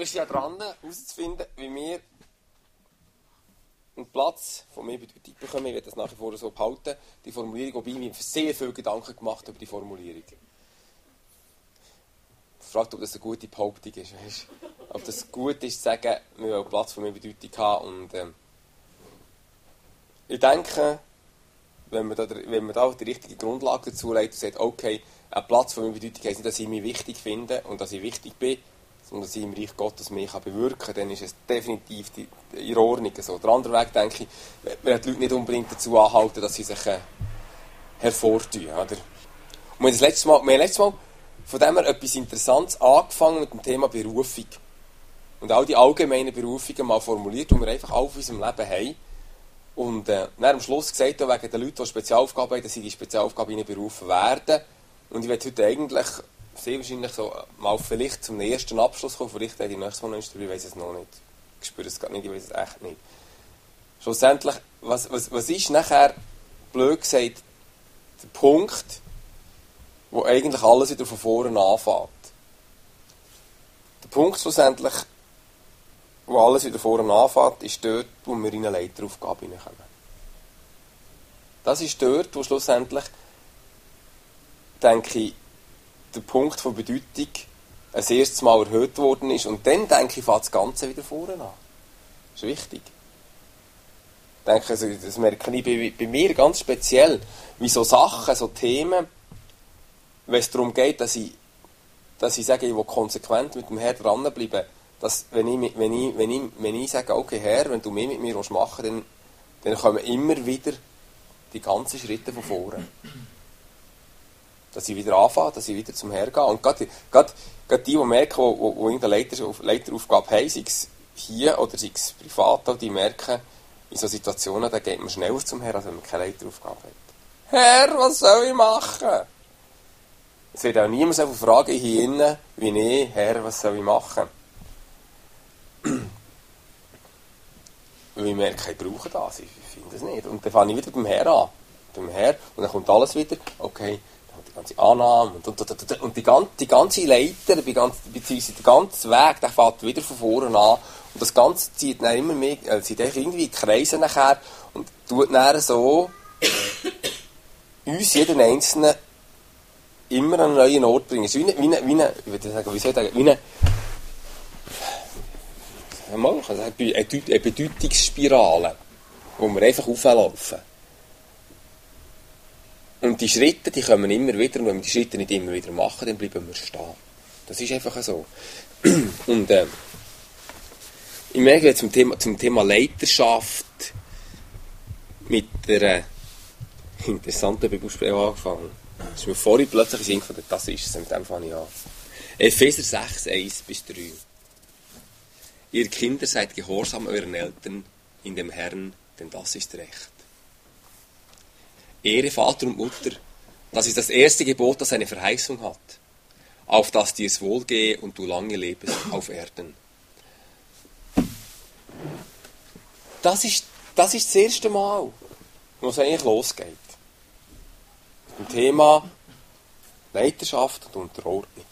wir sind ja dran, herauszufinden, wie wir einen Platz von mehr Bedeutung bekommen. Ich werde das nachher vor so behalten, die Formulierung, wobei ich mir sehr viele Gedanken gemacht habe über die Formulierung. Ich frage, ob das eine gute Behauptung ist. Weißt? Ob das gut ist, zu sagen, wir wollen einen Platz von mehr Bedeutung haben. Und, ich denke, wenn man da die richtige Grundlage dazu legt und sagt, okay, ein Platz von mehr Bedeutung heisst nicht, dass ich mich wichtig finde und dass ich wichtig bin, sondern dass ich im Reich Gottes mehr bewirken kann, dann ist es definitiv in Ordnung. So. Der andere Weg, denke ich, wir die Leute nicht unbedingt dazu anhalten, dass sie sich hervortun. Oder? Und wir haben letztes Mal von dem her etwas Interessantes angefangen mit dem Thema Berufung. Und all die allgemeinen Berufungen mal formuliert, die wir einfach alle auf unserem Leben haben. Und dann am Schluss gesagt, wegen den Leuten, die Spezialaufgaben haben, dass sie die Spezialaufgaben berufen werden. Und ich werde heute eigentlich sehr wahrscheinlich so mal vielleicht zum ersten Abschluss kommen. Vielleicht werde ich nächstes Mal noch ich weiß es noch nicht. Ich spüre es gerade nicht, ich weiß es echt nicht. Schlussendlich, was ist nachher, blöd gesagt, der Punkt, wo eigentlich alles wieder von vorne anfängt? Der Punkt schlussendlich, wo alles wieder vorne anfängt, ist dort, wo wir in eine Leiteraufgabe hineinkommen. Das ist dort, wo schlussendlich, denke ich, der Punkt von Bedeutung ein erstes Mal erhöht worden ist. Und dann, denke ich, fängt das Ganze wieder vorne an. Das ist wichtig. Ich denke, also, das merke ich bei mir ganz speziell, wie so Sachen, so Themen, wenn es darum geht, dass ich sage, ich will konsequent mit dem Herrn dranbleiben, dass, wenn ich sage, okay Herr, wenn du mehr mit mir machen willst, dann kommen immer wieder die ganzen Schritte von vorne. Dass ich wieder anfange, dass ich wieder zum Herrn gehe. Und gerade die merken, die irgendeine Leiteraufgabe haben, sei es hier oder sei es privat, die merken, in solchen Situationen, da geht man schneller zum Herrn, als wenn man keine Leiteraufgabe hat. Herr, was soll ich machen? Es wird auch niemand so fragen hier innen, wie ich, Herr, was soll ich machen? Weil ich merke, ich brauche das, ich finde es nicht. Und dann fange ich wieder beim Herrn an. Beim Herrn, und dann kommt alles wieder, okay, die ganze Annahme und die ganze Leiter, beziehungsweise der ganze Weg, der fängt wieder von vorne an. Und das Ganze zieht dann immer mehr, zieht irgendwie Kreise nachher und tut dann so uns, jeden Einzelnen, immer an einen neuen Ort bringen. Es ist eine Bedeutungsspirale, wo wir einfach auflaufen. Und die Schritte, die kommen immer wieder, und wenn wir die Schritte nicht immer wieder machen, dann bleiben wir stehen. Das ist einfach so. Und ich merke jetzt zum Thema Leiterschaft mit der interessanten Bibelstelle angefangen. Das ist mir vorhin plötzlich in den Sinn, das ist es, mit dem fange ich an. Epheser 6, 1-3. Ihr Kinder, seid gehorsam euren Eltern in dem Herrn, denn das ist recht. Ehre Vater und Mutter, das ist das erste Gebot, das eine Verheißung hat, auf dass dir's wohlgehe und du lange lebest auf Erden. Das ist das erste Mal, wo es eigentlich losgeht. Im Thema Leiterschaft und Unterordnung.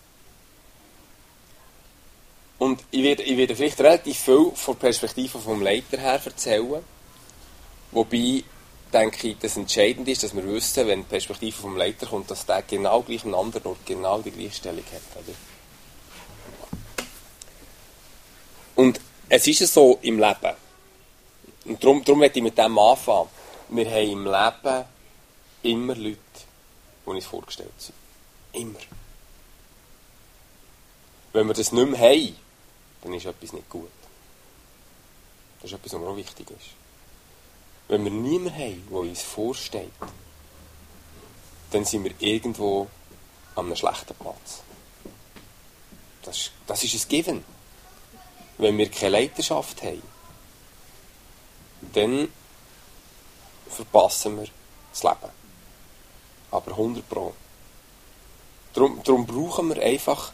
Und ich werde vielleicht relativ viel von der Perspektive vom Leiter her erzählen, wobei, denke ich, das entscheidend ist, dass wir wissen, wenn die Perspektive vom Leiter kommt, dass der genau gleich einen anderen Ort genau die gleiche Stellung hat. Oder? Und es ist so im Leben. Und darum möchte ich mit dem anfangen. Wir haben im Leben immer Leute, die uns vorgestellt sind. Immer. Wenn wir das nicht mehr haben, dann ist etwas nicht gut. Das ist etwas, was mir auch wichtig ist. Wenn wir niemanden haben, der uns vorsteht, dann sind wir irgendwo an einem schlechten Platz. Das ist ein Given. Wenn wir keine Leiterschaft haben, dann verpassen wir das Leben. Aber 100%. Darum brauchen wir einfach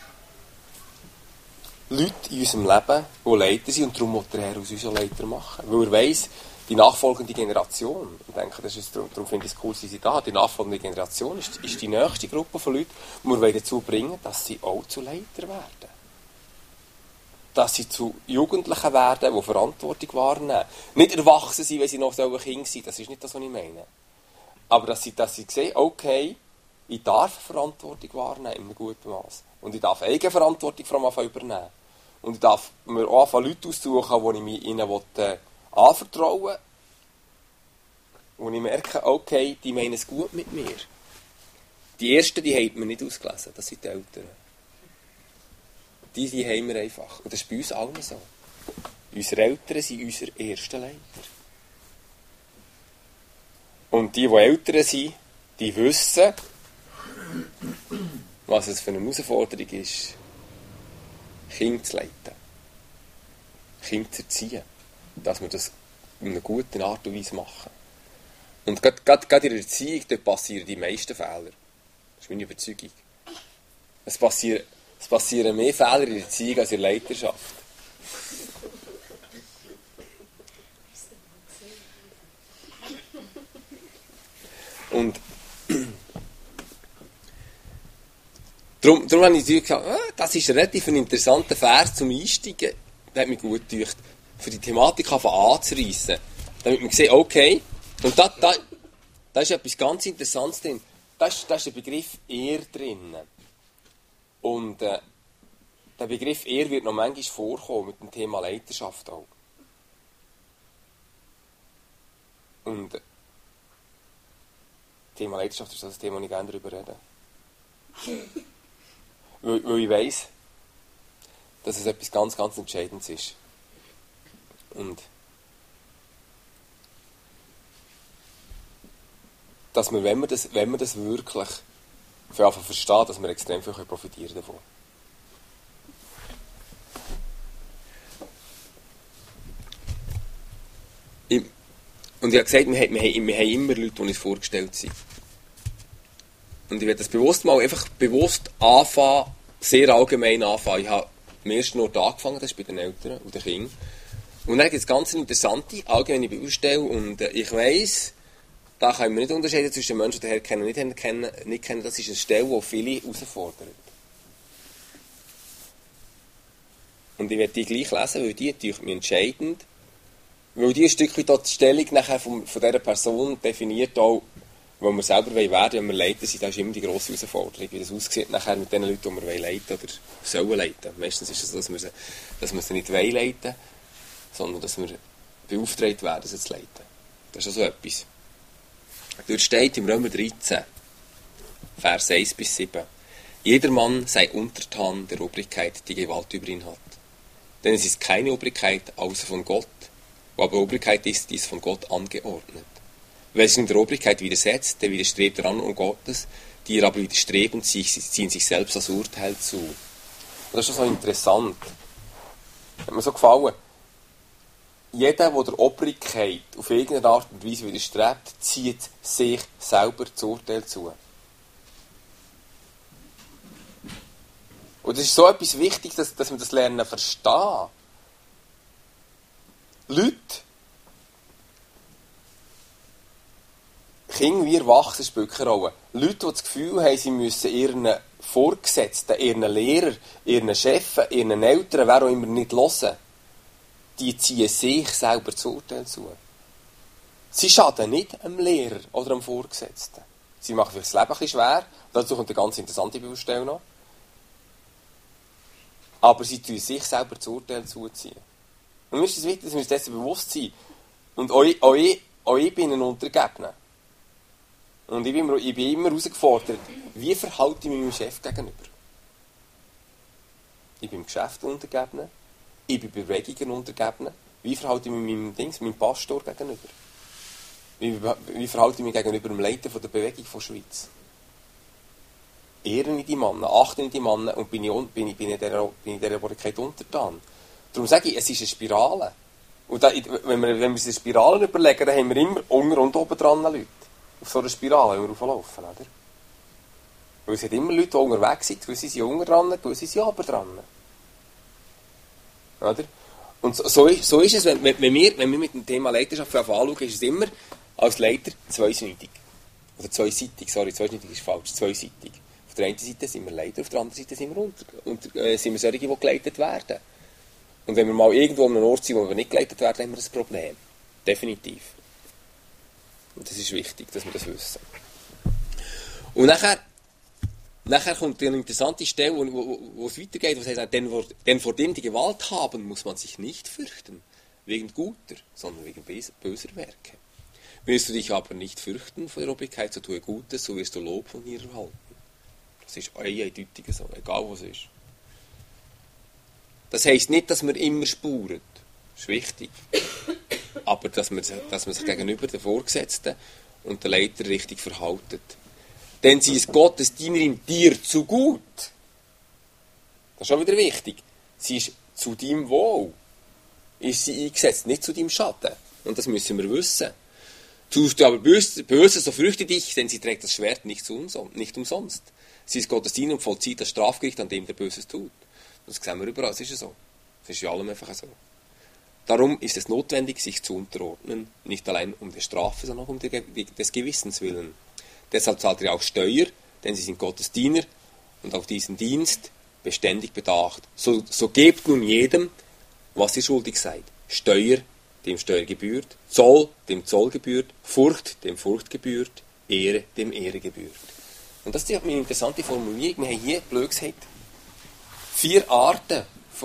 Leute in unserem Leben, die Leiter sind, und darum muss der Herr aus uns Leiter machen. Weil er weiss, die nachfolgende Generation, ich denke, darum finde ich es cool, dass sie da hat, die nachfolgende Generation ist die nächste Gruppe von Leuten, die wir dazu bringen, dass sie auch zu Leiter werden. dass sie zu Jugendlichen werden, die Verantwortung wahrnehmen. Nicht erwachsen sein, wenn sie noch Kinder sein sollen. Das ist nicht das, was ich meine. Aber dass sie sehen, okay, ich darf Verantwortung wahrnehmen in einem guten Maß. Und ich darf Eigenverantwortung vor allem übernehmen. Und ich darf mir auch anfangen, Leute aussuchen, die ich ihnen anvertrauen will. Und ich merke, okay, die meinen es gut mit mir. Die Ersten, die haben wir nicht ausgelesen, das sind die Eltern. Die haben wir einfach. Und das ist bei uns allen so. Unsere Eltern sind unsere ersten Leiter. Und die Eltern sind, die wissen, was es für eine Herausforderung ist, Kinder zu leiten. Kinder zu erziehen. Dass wir das in einer guten Art und Weise machen. Und gerade in der Erziehung, dort passieren die meisten Fehler. Das ist meine Überzeugung. Es passieren mehr Fehler in der Erziehung als in der Leiterschaft. Und darum habe ich gesagt, das ist relativ ein interessanter Vers zum Einsteigen. Der hat mich gut gedacht, für die Thematik anzureissen. Damit man sieht, okay, und da ist etwas ganz Interessantes drin. Da ist der Begriff Ehre drin. Und der Begriff Ehre wird noch manchmal vorkommen mit dem Thema Leiterschaft auch. Und das Thema Leiterschaft ist das Thema, das ich gerne darüber rede. Weil ich weiss, dass es etwas ganz, ganz Entscheidendes ist. Und dass wir, wenn wir das wirklich verstehen, dass wir extrem viel profitieren davon. Und ich habe gesagt, wir haben immer Leute, die uns vorgestellt sind. Und ich werde das bewusst anfangen, sehr allgemein anfangen. Ich habe am ersten Ort angefangen, das ist bei den Eltern und den Kindern. Und dann gibt es ganz interessante allgemeine Bibelstelle und ich weiss, da können wir nicht unterscheiden zwischen Menschen, die den Herrn kennen und nicht kennen. Das ist eine Stelle, die viele herausfordert. Und ich werde die gleich lesen, weil die natürlich entscheidend, weil die ein Stück weit die Stellung nachher von dieser Person definiert, auch, wo wir selber werden wollen, wenn wir Leiter sind. Das ist immer die grosse Herausforderung, wie das aussieht nachher mit den Leuten, die wir leiten oder sollen leiten. Meistens ist es so, dass wir sie nicht leiten, sondern dass wir beauftragt werden, sie zu leiten. Das ist also etwas. Dort steht im Römer 13, Vers 1 bis 7. Jeder Mann sei untertan der Obrigkeit, die Gewalt über ihn hat. Denn es ist keine Obrigkeit außer von Gott, wo aber Obrigkeit ist, die ist von Gott angeordnet. Wer sich in der Obrigkeit widersetzt, der widerstrebt der Anordnung Gottes, die ihr aber widerstreben, ziehen sich selbst das Urteil zu. Und das ist so interessant. Hat mir so gefallen. Jeder, der der Obrigkeit auf irgendeine Art und Weise widerstrebt, zieht sich selber das Urteil zu. Und das ist so etwas wichtig, dass wir das lernen verstehen. Leute, Kinder wie Erwachsene spielen keine Rolle. Leute, die das Gefühl haben, sie müssen ihren Vorgesetzten, ihren Lehrern, ihren Chefen, ihren Eltern, wer auch immer nicht hören, die ziehen sich selber das Urteil zu. Sie schaden nicht einem Lehrer oder einem Vorgesetzten. Sie machen sich das Leben ein bisschen schwer. Dazu kommt eine ganz interessante Bibelstelle noch. Aber sie tun sich selber das Urteil zuziehen. Und mir ist es wichtig, dass wir uns dessen bewusst sind. Und auch ich bin ein Untergebener. Und ich bin immer herausgefordert, wie verhalte ich mich meinem Chef gegenüber? Ich bin im Geschäft Untergebener. Ich bin Bewegungen Untergebener. Wie verhalte ich mich meinem Pastor gegenüber? Wie verhalte ich mich gegenüber dem Leiter der Bewegung der Schweiz? Ehren die Männer, achten die Männer und bin ich dieser Obrigkeit untertan. Darum sage ich, es ist eine Spirale. Und wenn wir uns eine Spirale überlegen, dann haben wir immer unten und oben dran Leute. Auf so einer Spirale, wenn wir auflaufen, oder? Weil es hat immer Leute, die unterwegs sind, gewisse sind unten dran, gewisse sind oben dran. Oder? Und so ist es, wenn wir mit dem Thema Leiterschaft anschauen, ist es immer als Leiter zweiseitig. Oder zweiseitig, zweiseitig ist falsch, zweiseitig. Auf der einen Seite sind wir Leiter, auf der anderen Seite sind wir solche, die geleitet werden. Und wenn wir mal irgendwo an einem Ort sind, wo wir nicht geleitet werden, haben wir ein Problem. Definitiv. Und das ist wichtig, dass wir das wissen. Und nachher kommt eine interessante Stelle, wo es weitergeht, wo es heißt, denn vor dem die Gewalt haben, muss man sich nicht fürchten, wegen guter, sondern wegen böser Werke. Willst du dich aber nicht fürchten vor der Obrigkeit, so tue Gutes, so wirst du Lob von ihr erhalten. Das ist eindeutig so, egal was es ist. Das heisst nicht, dass man immer spuren. Das ist wichtig. Aber dass man sich gegenüber den Vorgesetzten und den Leiter richtig verhaltet. Denn sie ist Gottes Dienerin dir zu gut. Das ist schon wieder wichtig. Sie ist zu deinem Wohl. Ist sie eingesetzt, nicht zu deinem Schaden. Und das müssen wir wissen. Tust du aber Böses, so fürchte dich, denn sie trägt das Schwert nicht umsonst. Sie ist Gottes Dienerin und vollzieht das Strafgericht, an dem der Böses tut. Das sehen wir überall, das ist ja so. Das ist ja allem einfach so. Darum ist es notwendig, sich zu unterordnen, nicht allein um der Strafe, sondern auch um des Gewissens willen. Deshalb zahlt ihr auch Steuer, denn sie sind Gottes Diener und auf diesen Dienst beständig bedacht. So gebt nun jedem, was ihr schuldig seid. Steuer, dem Steuer gebührt, Zoll, dem Zoll gebührt, Furcht, dem Furcht gebührt, Ehre, dem Ehre gebührt. Und das ist eine interessante Formulierung. Wir haben hier, blöd gesagt, 4 Arten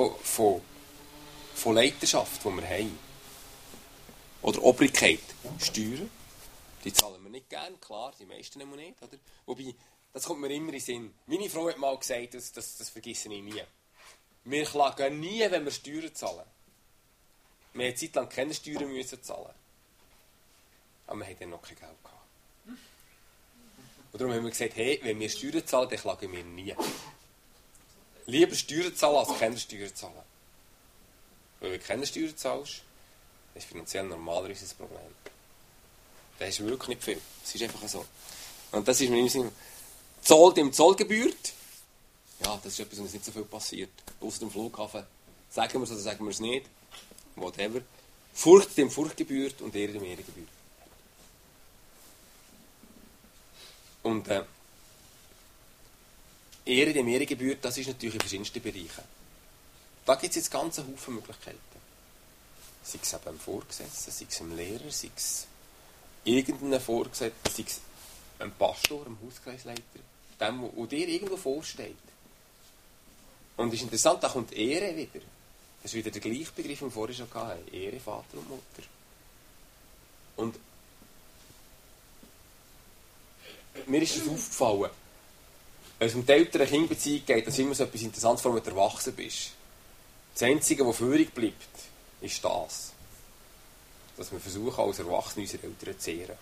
von Leiterschaft, die wir haben. Oder Obrigkeit. Steuern, die zahlen wir nicht gern, klar, die meisten nehmen wir nicht. Oder? Wobei, das kommt mir immer in den Sinn. Meine Frau hat mal gesagt, das vergesse ich nie. Wir klagen nie, wenn wir Steuern zahlen. Wir haben eine Zeit lang keine Steuern müssen zahlen. Aber wir haben dann noch kein Geld gehabt. Und darum haben wir gesagt, hey, wenn wir Steuern zahlen, dann klagen wir nie. Lieber Steuern zahlen, als keine Steuern zahlen. Weil wenn du keine Steuern zahlst, dann ist finanziell normalerweise ein Problem. Das ist wirklich nicht viel. Das ist einfach so. Und das ist mir im Sinne, Zoll dem Zoll gebührt. Ja, das ist etwas, was nicht so viel passiert. Außer dem Flughafen. Sagen wir es oder sagen wir es nicht. Whatever. Furcht dem Furcht gebührt und Ehre dem Ehre gebührt. Und Ehre dem Ehre gebührt, das ist natürlich in verschiedensten Bereichen. Da gibt es jetzt ganz einen Haufen Möglichkeiten. Sei es eben im Vorgesetzten, sei es im Lehrer, sei es irgendeinem Vorgesetzten, sei es einem Pastor, einem Hauskreisleiter, dem, der dir irgendwo vorsteht. Und es ist interessant, da kommt Ehre wieder. Das ist wieder der gleiche Begriff, den wir vorher schon hatten. Ehre, Vater und Mutter. Und mir ist es aufgefallen, wenn es um die Eltern-Kind-Beziehung geht, dass immer so etwas Interessantes vor, wenn du erwachsen bist. Das Einzige, was führig bleibt, ist das. Dass wir versuchen, als Erwachsene unsere Eltern zu ehren.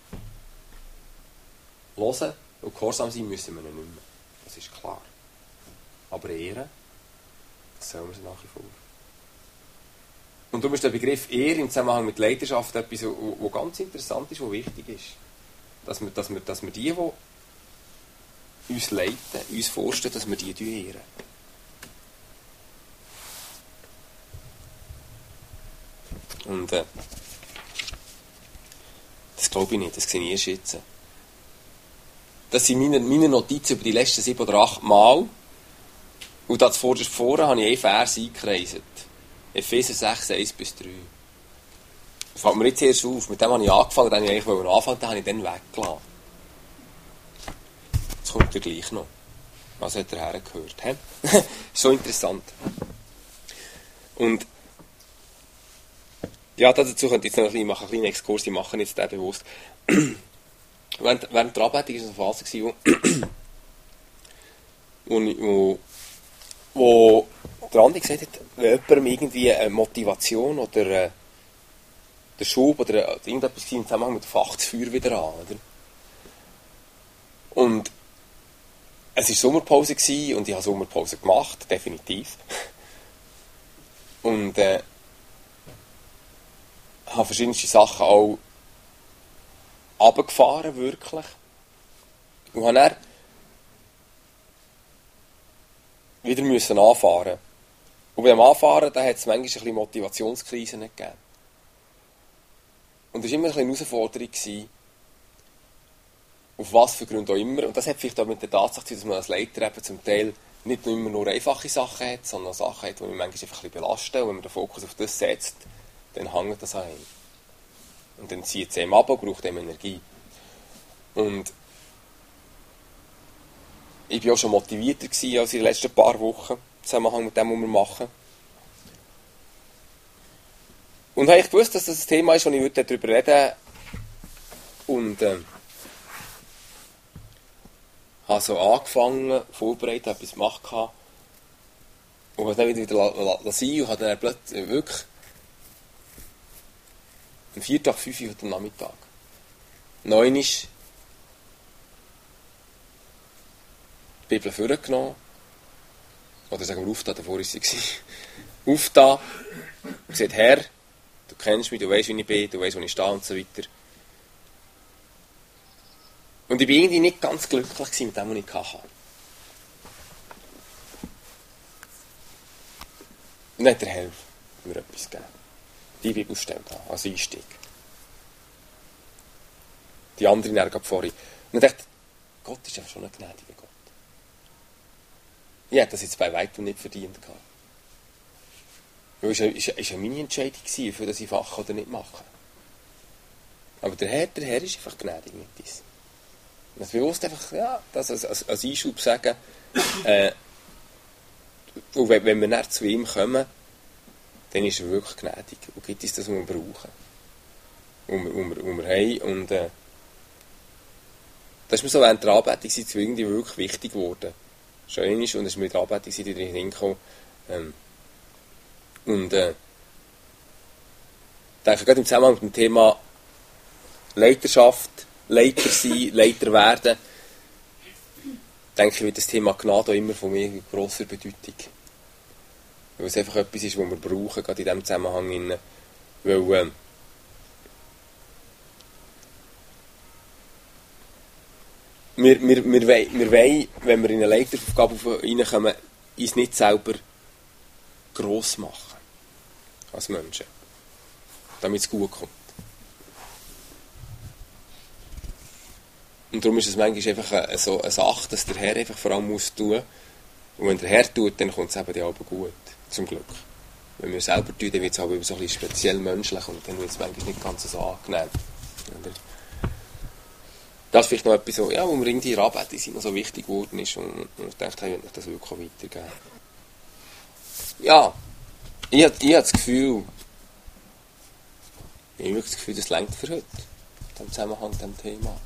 Hören und gehorsam sein müssen wir nicht mehr. Das ist klar. Aber ehren, das sollen wir nach wie vor. Und darum ist der Begriff Ehre im Zusammenhang mit Leiterschaft etwas, was ganz interessant ist, was wichtig ist. Dass wir die uns leiten, uns vorstellen, dass wir die ehren. Und das glaube ich nicht, das sehe ich erst jetzt. Das sind meine Notizen über die letzten 7 oder 8 Mal. Und das vorne habe ich einen Vers eingekreiselt. Epheser 6, 1-3. Das fällt mir jetzt erst auf. Mit dem habe ich angefangen, den ich eigentlich anfangen, den habe ich dann weggelassen. Jetzt kommt er gleich noch. Was hat er hergehört? So interessant. Und ja, dazu könnte ich jetzt noch einen kleinen Exkurs machen, jetzt den bewusst. Während der Ableitung war es eine Phase, wo der Andi gesagt hat, wenn jemandem irgendwie eine Motivation oder der Schub oder irgendetwas im Zusammenhang mit Fach das Feuer wieder an. Oder? Und es war Sommerpause und ich habe Sommerpause gemacht, definitiv. Und habe verschiedenste Sachen auch runtergefahren, wirklich. Und habe dann wieder müssen anfahren. Und beim Anfahren, da hat es manchmal ein bisschen Motivationskrisen gegeben. Und es war immer ein bisschen eine Herausforderung, auf was für Gründe auch immer. Und das hat vielleicht auch mit der Tatsache zu tun, dass man als Leiter eben zum Teil nicht immer nur einfache Sachen hat, sondern auch Sachen hat, die mich manchmal einfach ein bisschen belasten. Und wenn man den Fokus auf das setzt, dann hängt das an einem. Und dann zieht es einem ab und braucht einem Energie. Und ich war auch schon motivierter als in den letzten paar Wochen, im Zusammenhang mit dem, was wir machen. Und habe ich gewusst, dass das ein Thema ist, wo ich darüber reden würde. Und habe so angefangen, vorbereitet, etwas gemacht. Und habe dann wieder sein und habe dann plötzlich wirklich am 4 Tag 5 Uhr am Nachmittag 9 ist die Bibel vorgenommen. Oder sagen wir aufgetan, davor war sie. Aufgetan und gesagt, Herr, du kennst mich, du weißt, wie ich bin, du weißt, wo ich stehe und so weiter. Und ich war irgendwie nicht ganz glücklich mit dem, was ich hatte. Und dann hat der Herr mir etwas gegeben. Die Bibelstelle da, als Einstieg. Die andere dann vorhin. Und ich dachte, Gott ist einfach schon ein gnädiger Gott. Ich hätte das jetzt bei weitem nicht verdient gehabt. Es war meine Entscheidung, für das ich mache oder nicht mache. Aber der Herr ist einfach gnädig mit uns. Und das bewusst einfach, ja, das als Einschub sagen, und wenn wir dann zu ihm kommen, dann ist er wirklich gnädig und gibt uns das, was wir brauchen. Und wir haben. Und das ist mir so während der Anbetung irgendwie wirklich wichtig geworden. Schön ist, und es ist mit der Anbetung wieder hingekommen. Und ich denke, gerade im Zusammenhang mit dem Thema Leiterschaft, Leiter sein, Leiter werden, denke ich, wird das Thema Gnade auch immer von mir mit grosser Bedeutung. Weil es einfach etwas ist, was wir brauchen, gerade in diesem Zusammenhang. Weil wir wollen, wenn wir in eine Leiteraufgabe reinkommen, uns nicht selber gross machen. Als Menschen. Damit es gut kommt. Und darum ist es manchmal einfach so eine Sache, dass der Herr einfach vor allem muss tun. Und wenn der Herr tut, dann kommt es eben auch gut. Zum Glück. Wenn wir selber tun, dann wird es aber so ein bisschen speziell menschlich und dann wird es manchmal nicht ganz so angenehm. Das ist vielleicht noch etwas, so, ja, wo mir irgendwie in der Anbetung immer so wichtig geworden ist und ich dachte, ich will das wirklich auch weitergeben. Ja, ich habe das Gefühl, das reicht für heute. Im Zusammenhang mit diesem Thema.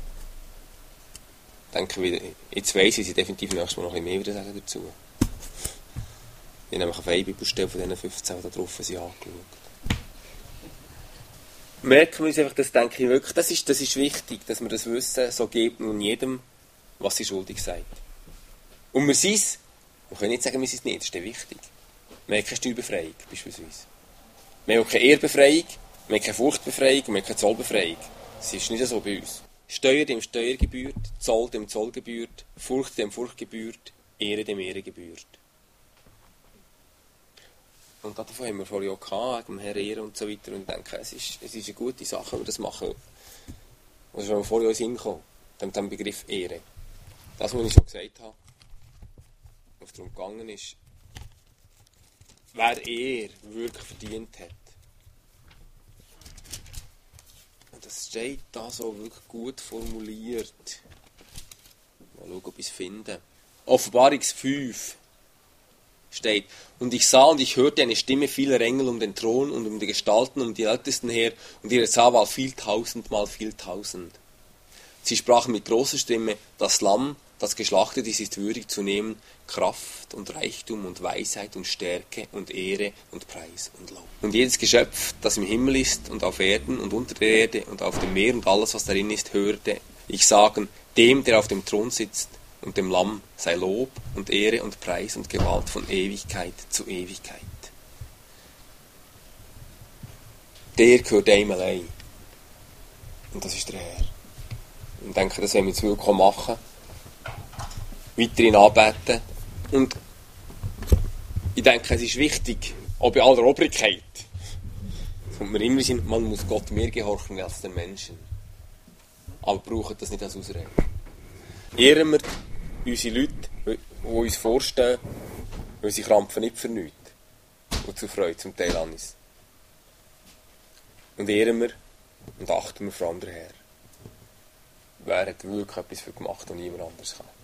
Ich denke, jetzt weiss ich definitiv nächstes Mal noch ein bisschen mehr wieder sagen dazu. Ich habe nämlich auf eine Bibelstelle von diesen 15, die da drauf sind, angeschaut. Merken wir uns einfach, das denke ich wirklich, das ist wichtig, dass wir das wissen, so gibt nun jedem, was sie schuldig seid. Und wir können nicht sagen, wir sind es nicht, das ist wichtig. Wir haben keine Steuerbefreiung, beispielsweise. Wir haben auch keine Ehrbefreiung, wir haben keine Furchtbefreiung und wir haben keine Zollbefreiung. Das ist nicht so bei uns. Steuer dem Steuer gebührt, Zoll dem Zoll gebührt, Furcht dem Furcht gebührt, Ehre dem Ehre gebührt. Und davon haben wir vorhin auch gehabt, wegen dem Herr Ehre und so weiter. Und ich denke, es ist eine gute Sache, wenn wir das machen. Das ist, wenn wir vorhin uns hinkommen, dem Begriff Ehre. Das, was ich schon gesagt habe, was darum gegangen ist, wer Ehre wirklich verdient hat. Und das steht da so wirklich gut formuliert. Mal schauen, ob ich es finde. Offenbarung 5. Steht. Und ich sah und ich hörte eine Stimme vieler Engel um den Thron und um die Gestalten, um die Ältesten her, und ihre Zahl war viel tausendmal viel tausend. Sie sprachen mit großer Stimme, das Lamm, das geschlachtet ist würdig zu nehmen, Kraft und Reichtum und Weisheit und Stärke und Ehre und Preis und Lob. Und jedes Geschöpf, das im Himmel ist und auf Erden und unter der Erde und auf dem Meer und alles, was darin ist, hörte ich sagen, dem, der auf dem Thron sitzt, und dem Lamm sei Lob und Ehre und Preis und Gewalt von Ewigkeit zu Ewigkeit. Der gehört einem allein. Und das ist der Herr. Und ich denke, das werden wir jetzt wirklich machen. Weiterhin anbeten. Und ich denke, es ist wichtig, auch bei aller Obrigkeit, und wir immer sind, man muss Gott mehr gehorchen als den Menschen. Aber brauchen das nicht als Ausrede. Ehren wir unsere Leute, die uns vorstehen, weil sie krampfen nicht für nichts. Und zur Freude zum Teil an uns. Und ehren wir und achten wir vor allem den Herrn. Wer hat wirklich etwas für gemacht und niemand anders kann.